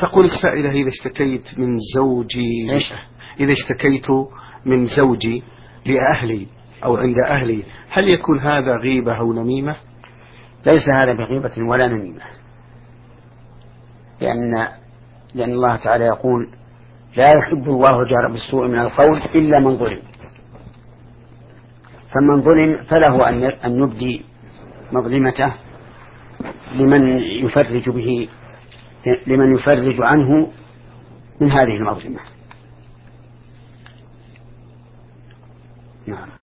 تقول السائلة إذا اشتكيت من زوجي إذا اشتكيت من زوجي لأهلي أو عند أهلي هل يكون هذا غيبة أو نميمة؟ ليس هذا بغيبة ولا نميمة، لأن الله تعالى يقول لا يحب الله الجهر بالسوء من القول إلا من ظلم، فمن ظلم فله أن يبدي مظلمته لمن يفرج عنه من هذه المظلمة. نعم.